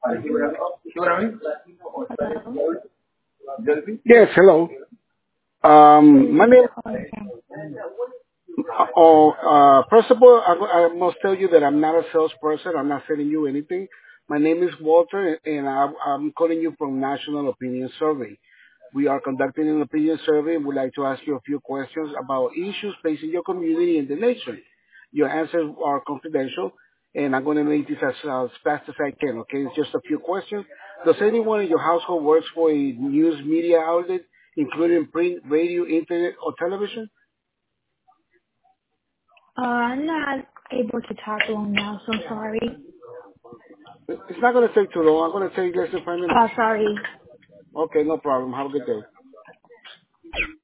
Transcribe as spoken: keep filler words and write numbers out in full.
Hello. Yes, hello. Who Um, is my this name. calling from? Oh, uh, first of all, I, I must tell you that I'm not a salesperson. I'm not selling you anything. My name is Walter, and I'm, I'm calling you from National Opinion Survey. We are conducting an opinion survey and would like to ask you a few questions about issues facing your community and the nation. Your answers are confidential, and I'm going to make this as, as fast as I can, okay? It's just a few questions. Does anyone in your household works for a news media outlet, including print, radio, internet, or television? Uh, I'm not able to talk long now, so sorry. It's not going to take too long. I'm going to take less than five minutes. Uh, sorry. Okay, no problem. Have a good day.